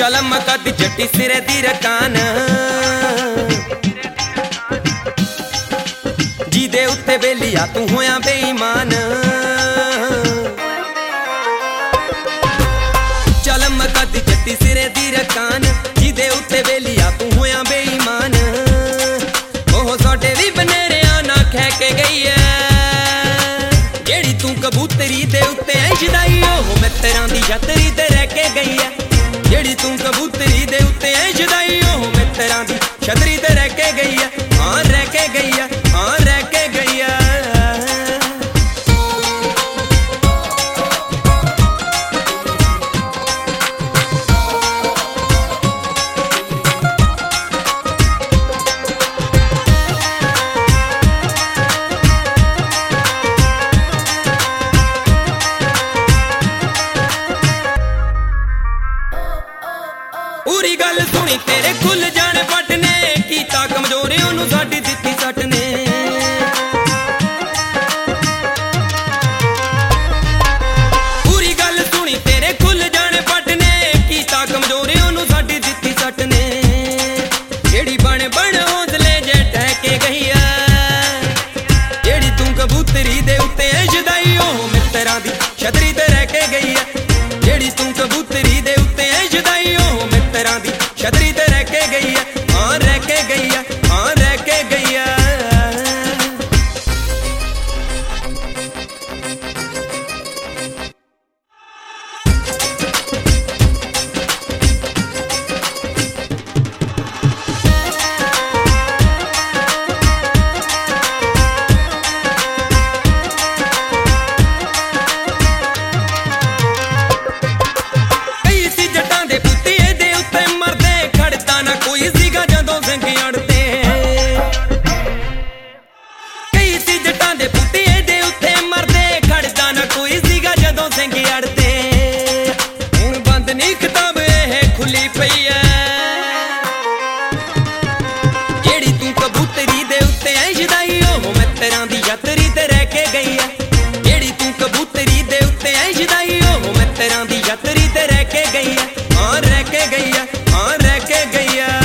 चल मकद जट्टी सिरे दी रकान जी दे उत्ते बेलिया तू होया बेईमान। चल मकद जट्टी सिरे दी रकान जी दे उत्ते बेलिया तू होया बेईमान। ओह साडे वी बनेरिया ना खै के गई है जेड़ी तू कबूतरी दे उत्ते ऐ छदाई ओह मित्तरां दी छतरी ते रह के गई है। जेड़ी तू कबूतरी दे उत्ते ऐ छदाई ओह मित्तरां दी छतरी ते रह के गई है। हाँ रह के गई है, हाँ रह के गई है। पूरी गल सुनी तेरे खुल जाने पट ने कीता कमजोरे ओनू साडी दित्ती सट ने। पूरी गल सुनी तेरे खुल जाने पट ने कीता कमजोरे ओनू साडी दित्ती सट ने। जेड़ी बन बन हौसले जे टह के गई है जेड़ी तू कबूतरी दे उत्ते ऐ छदाई ओह मित्तरां दी छतरी ते रह के गई है। जेड़ी तू कबूतरी दे उत्ते ऐ छदाई ओह मित्तरां दी छतरी ते रह के गई है। हाँ रह के गई है, हाँ रह के गई है। छतरी ते रह के गई है जेड़ी तू कबूतरी दे उत्ते ऐ छदाई ओह मित्तरां दी छतरी ते रह के गई है। हाँ रह के गई है, हाँ रह के गई है।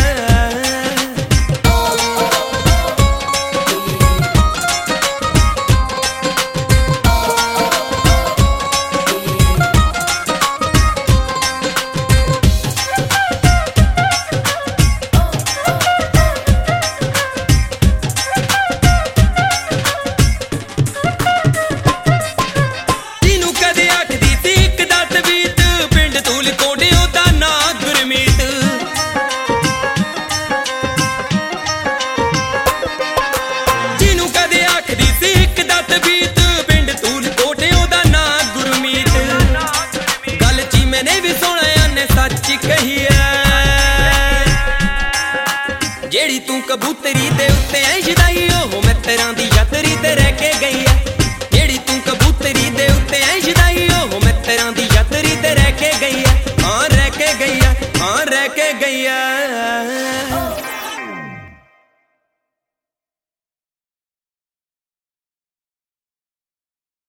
जेड़ी तू कबूतरी दे उत्ते ऐ छदाई